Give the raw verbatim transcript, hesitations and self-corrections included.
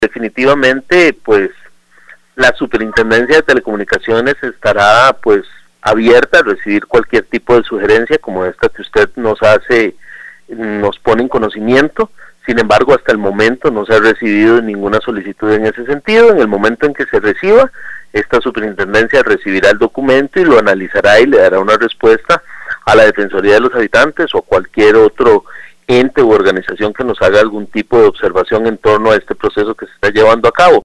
Definitivamente, pues, la Superintendencia de Telecomunicaciones estará, pues, abierta a recibir cualquier tipo de sugerencia como esta que usted nos hace, nos pone en conocimiento. Sin embargo, hasta el momento no se ha recibido ninguna solicitud en ese sentido. En el momento en que se reciba, esta superintendencia recibirá el documento y lo analizará y le dará una respuesta a la Defensoría de los Habitantes o a cualquier otro ente u organización que nos haga algún tipo de observación en torno a este proceso que se está llevando a cabo.